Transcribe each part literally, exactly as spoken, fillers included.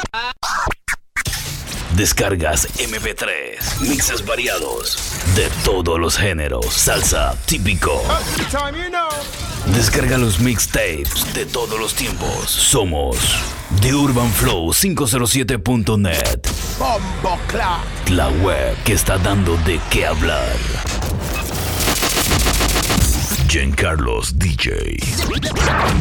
Descargas eme pe tres, mixes variados de todos los géneros, salsa, típico. Descarga los mixtapes de todos los tiempos. Somos The Urban Flow quinientos siete punto net. Bombo Clat. La web que está dando de qué hablar. Giancarlos D J.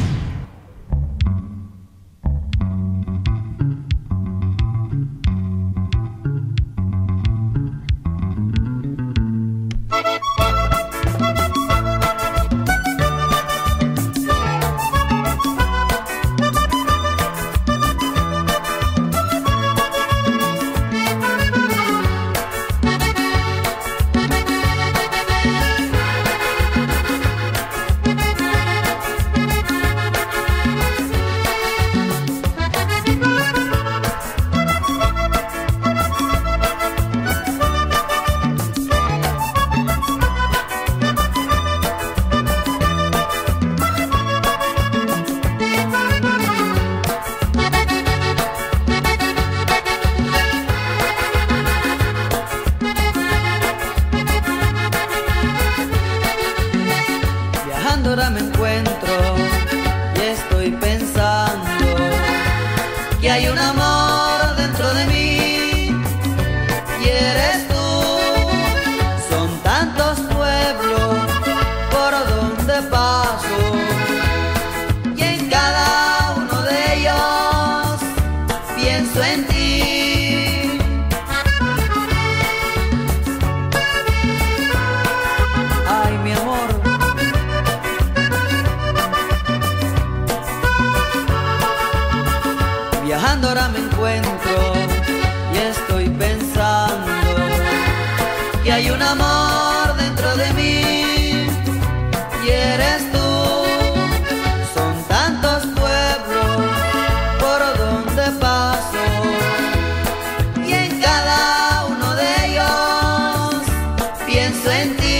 Ahora me encuentro y estoy pensando que hay un amor dentro de mí y eres tú. Son tantos pueblos por donde paso y en cada uno de ellos pienso en ti. Ay, mi amor, viajando ahora me encuentro y estoy pensando que hay un amor dentro de mí y eres tú. Son tantos pueblos por donde paso y en cada uno de ellos pienso en ti.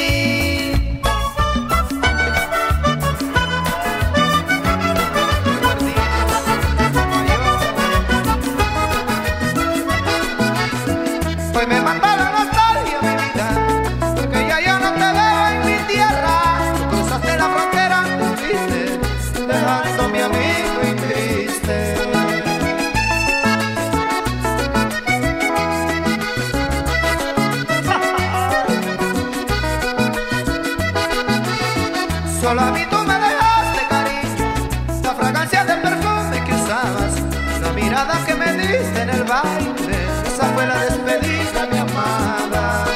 Hoy me mata la nostalgia, mi vida, porque ya yo no te veo en mi tierra. Cruzaste la frontera, te fuiste, dejándome amigo y triste. Solo a mí tú me dejaste, cariño, la fragancia del perfume que usabas, la mirada que me diste en el baile. Esa fue la despedida, mi amada.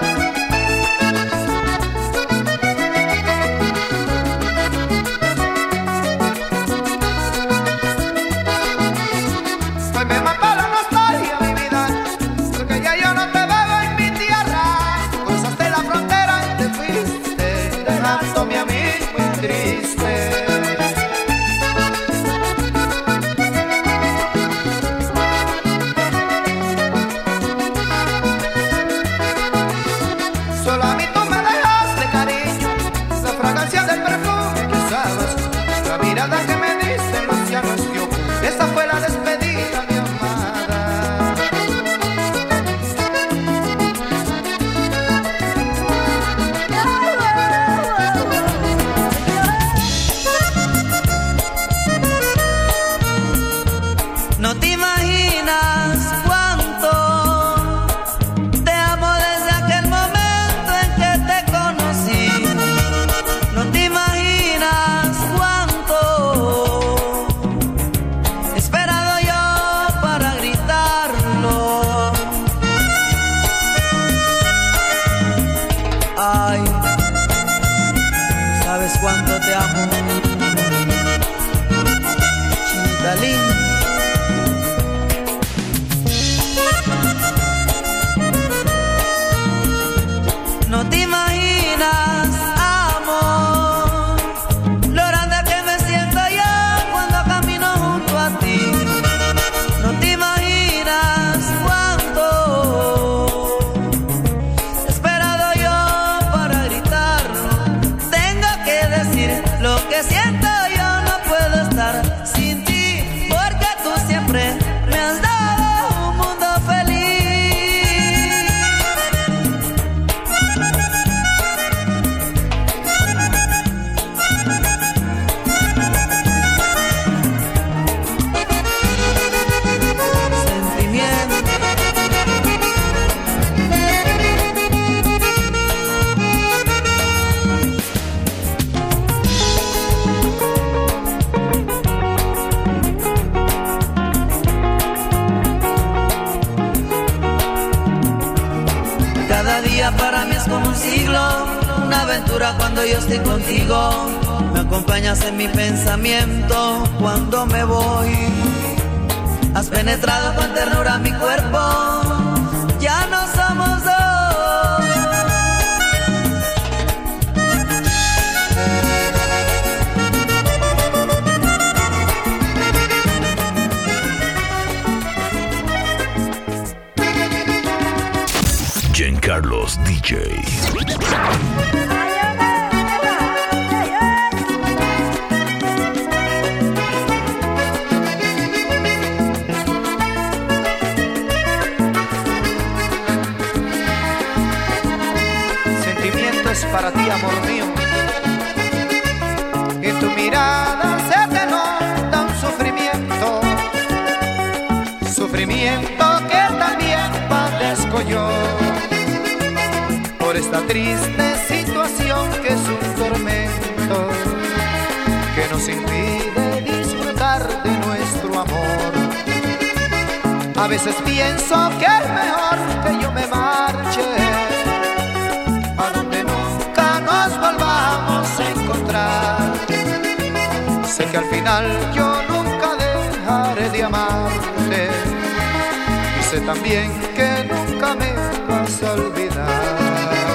Hoy me mata la nostalgia, mi vida, porque ya yo no te veo en mi tierra. Cruzaste la frontera y te fuiste, dejándome a mí muy triste. Solo a mí tú me dejaste, cariño, la fragancia del perfume que usabas, la mirada que me diste en los llanos que yo. Esa fue la despedida, mi amada. No te imaginas cuánto te amo desde aquel momento en que te conocí. No te imaginas cuánto he esperado yo para gritarlo. Ay, ¿sabes cuánto te amo, chinita linda? es como un siglo, una aventura cuando yo estoy contigo. Me acompañas en mi pensamiento cuando me voy. Has penetrado con ternura mi cuerpo, ya no somos dos. Giancarlos D J. Para ti, amor mío, en tu mirada se te nota un sufrimiento, sufrimiento que también padezco yo, por esta triste situación que es un tormento, que nos impide disfrutar de nuestro amor. A veces pienso que es mejor que yo me marche, nos volvamos a encontrar. Sé que al final yo nunca dejaré de amarte, y sé también que nunca me vas a olvidar.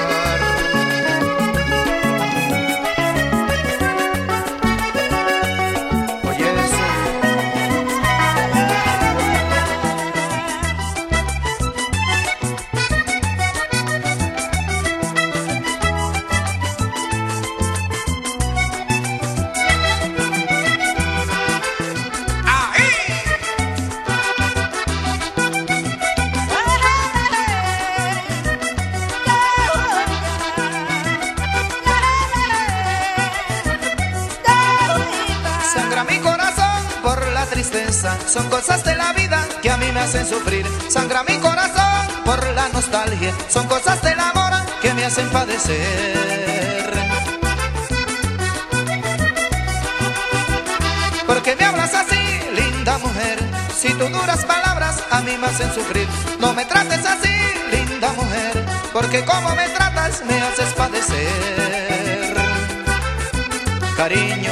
Son cosas de la vida que a mí me hacen sufrir. Sangra mi corazón por la nostalgia. Son cosas del amor que me hacen padecer. Porque me hablas así, linda mujer. Si tus duras palabras a mí me hacen sufrir. No me trates así, linda mujer, porque como me tratas me haces padecer. Cariño,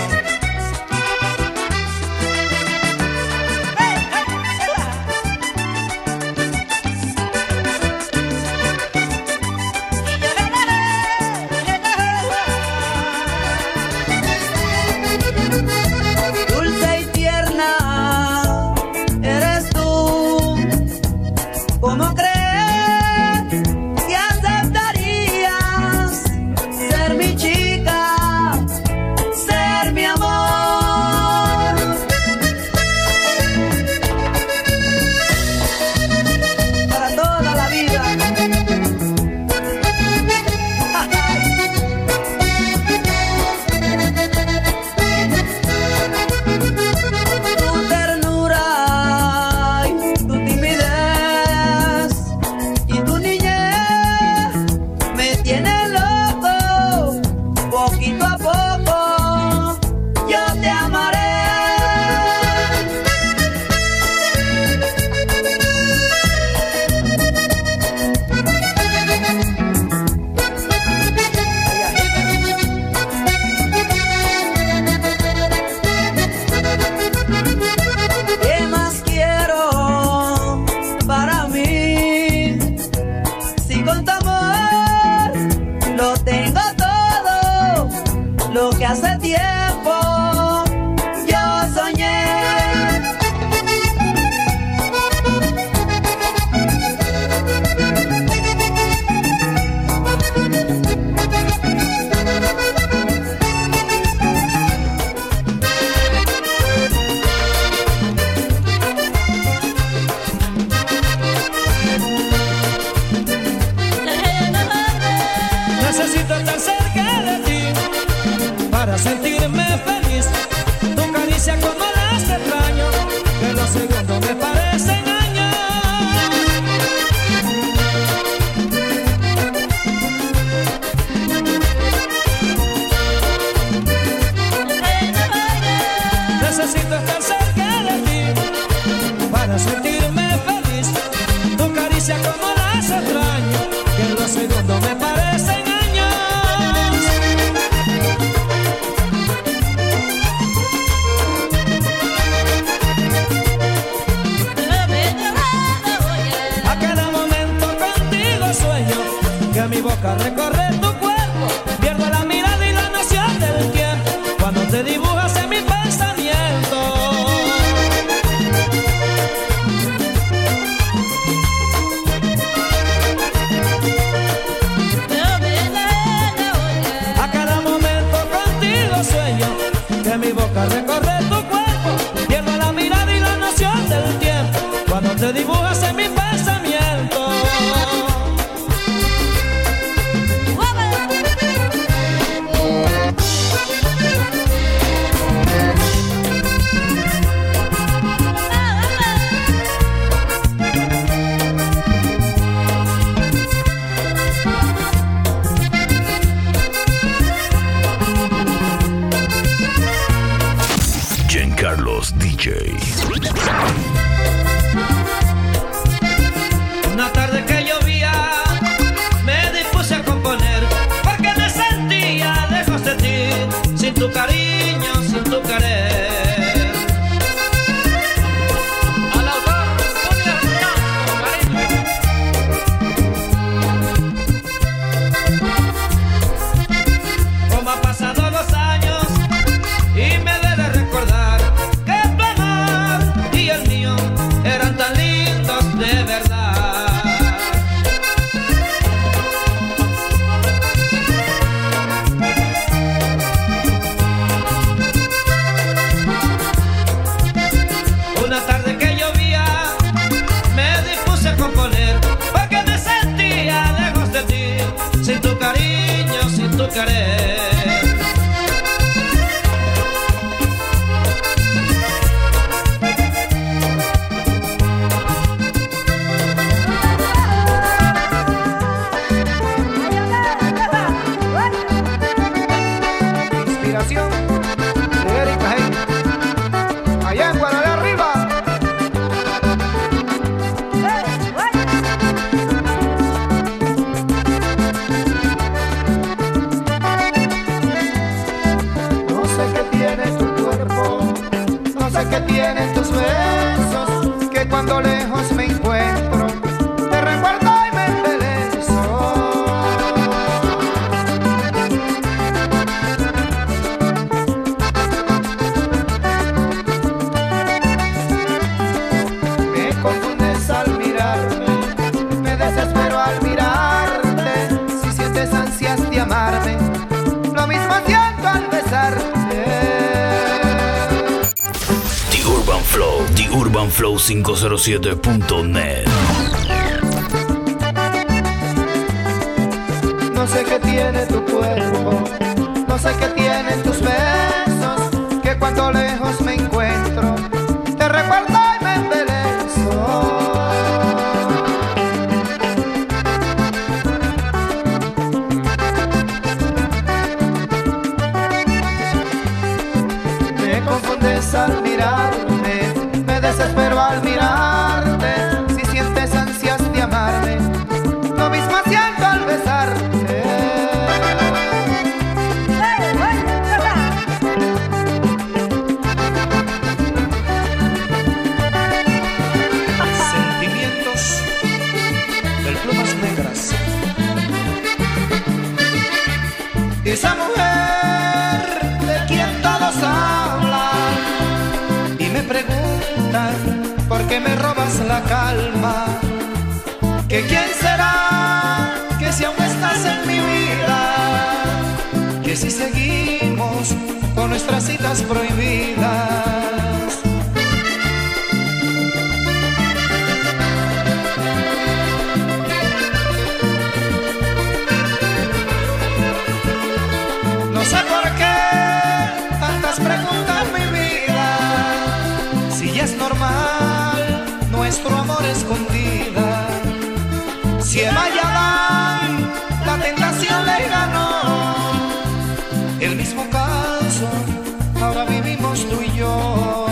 como las extraño, que los segundos me parecen querer. Inspiración de Erika Hey, allá en Guadalajara arriba. No sé qué tiene tu cuerpo, no sé qué tienen tus besos, que cuando lejos me encuentro te recuerdo y me embelezo. Me confundes al mirarme, me desespero al mirarte. Si sientes ansias de amarme, lo mismo siento al besarte. The Urban Flow, The Urban Flow quinientos siete punto net. No sé qué tiene tu cuerpo, no sé qué tienen tus besos, que cuando lejos me encuentro te recuerdo y me embelezo. Me confundes al mirarme, me desespero al mirarte. Si sientes ansias de amarme, lo mismo siento al besarte. Sentimientos del Plumas Negras. Esa mujer de quien todos hablan y me preguntan por qué me robas la calma. Que quién será, que si aún estás en mi vida, que si seguimos con nuestras citas prohibidas. No sé por qué tantas preguntas, mi vida, si ya es normal nuestro amor escondida. Si Eva y Adán la tentación le ganó, el mismo caso ahora vivimos tú y yo.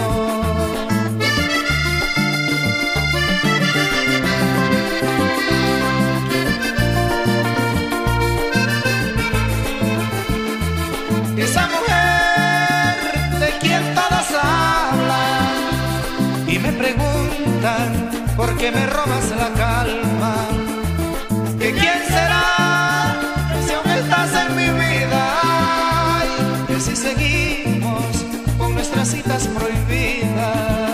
Esa mujer de quien todos hablan y me preguntan por qué me robas la calma. ¿Que quién será, si aún estás en mi vida? Ay, que si seguimos con nuestras citas prohibidas.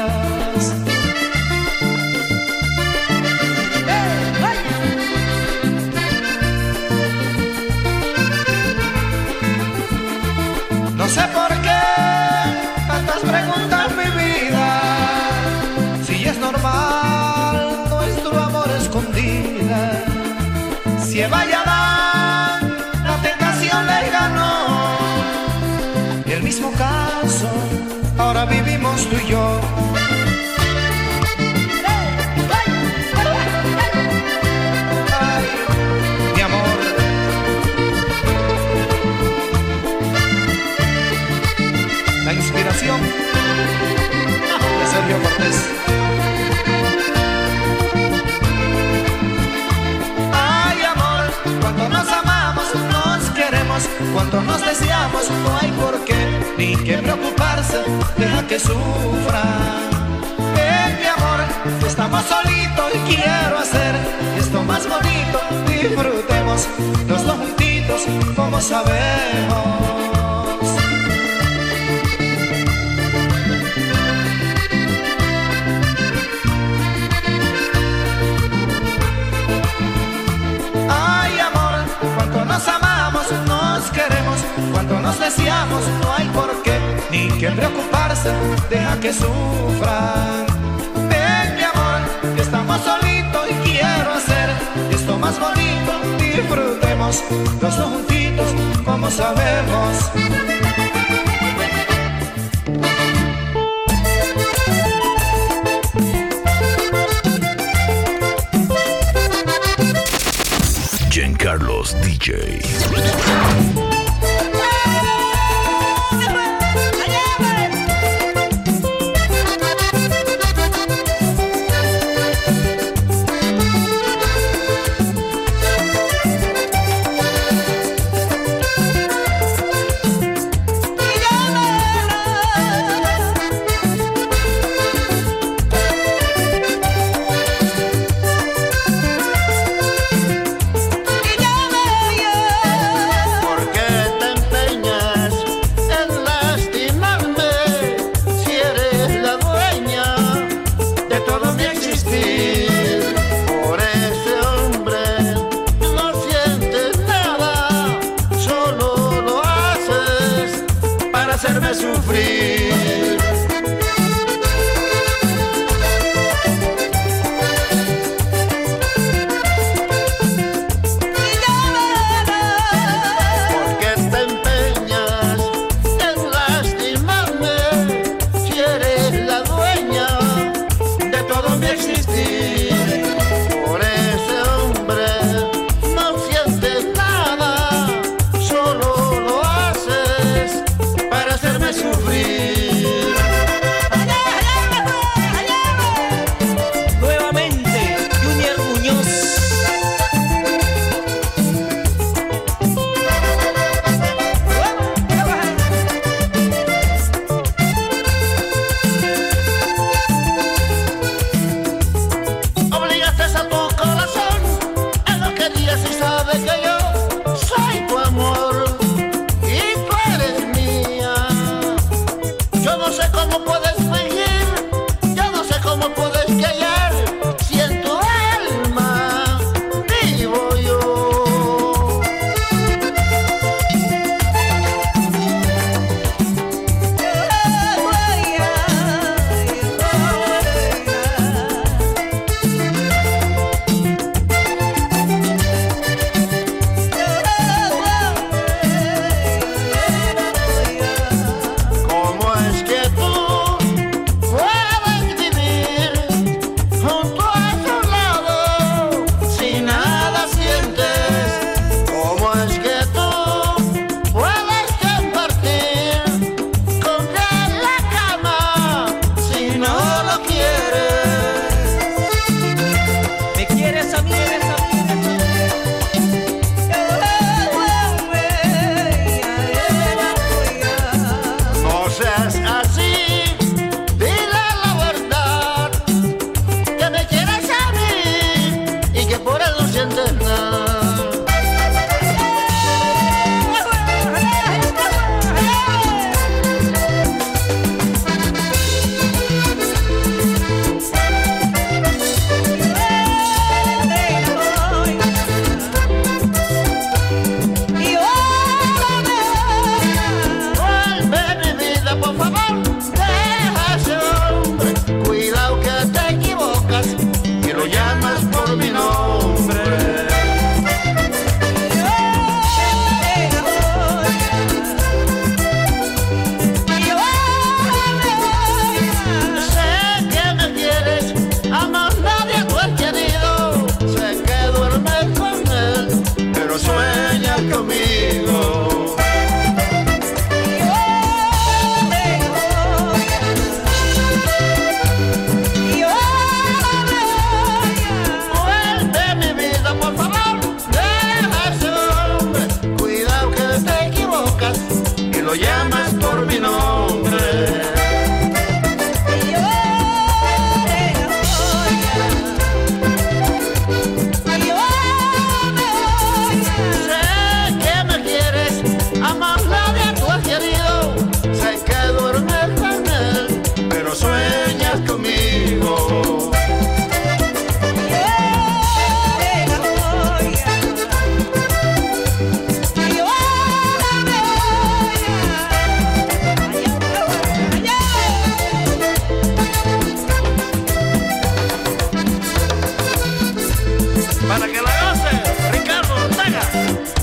No sé por qué tantas preguntas, mi vida, si es normal nuestro amor escondida. Si Eva y Adán la tentación le ganó, el mismo caso ahora vivimos tú y yo. Ay, mi amor, la inspiración de Sergio Cortés. Cuando nos deseamos no hay por qué ni que preocuparse, deja que sufran. Eh, mi amor, estamos solitos y quiero hacer esto más bonito. Disfrutemos los dos juntitos como sabemos. Ay, amor, cuando nos amamos, nos queremos, cuando nos deseamos no hay por qué ni que preocuparse, deja que sufran. Ven, mi amor, que estamos solitos y quiero hacer esto más bonito. Disfrutemos queremos, los dos juntitos como sabemos. Giancarlos D J. Hacerme sufrir. ¿Por qué te empeñas en lastimarme si eres la dueña de todo mi existir? Por ese hombre no sientes nada, solo lo haces para hacerme sufrir. Nuevamente, Junior Muñoz. Obligaste a tu corazón en lo que digas y sabes que yo soy tu amor y tú eres mía. Yo no sé cómo puedes fingir, yo no sé cómo puedes callar, si en tu alma vivo yo. ¿Cómo es que tú puedes vivir junto a su lado si nada sientes? ¿Cómo es que tú puedes compartir con él la cama si no lo quieres? ¿Me quieres a mí? No seas así, dile la verdad, que me quieres a mí y que por él no sientes nada. Vuelve mi vida, por favor, deja ese hombre. Cuidado que te equivocas y lo llamas por mi nombre. Sé que me quieres, a más nadie tú has querido. Sé que duermes con él, pero sueñas conmigo. Vuelve mi vida, por favor, deja ese hombre. Cuidado que te equivocas y lo llamas por mi nombre. Sé que me quieres, a más nadie tú has querido. Sé que duermes con él, pero sueñas conmigo. Para que la goce, Ricardo Ortega.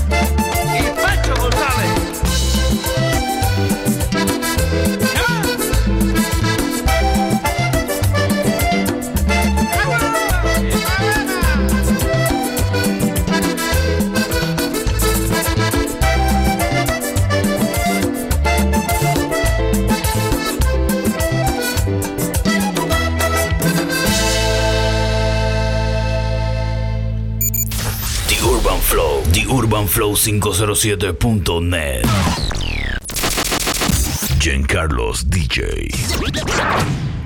Flow, The Urban Flow quinientos siete punto net. Giancarlos D J.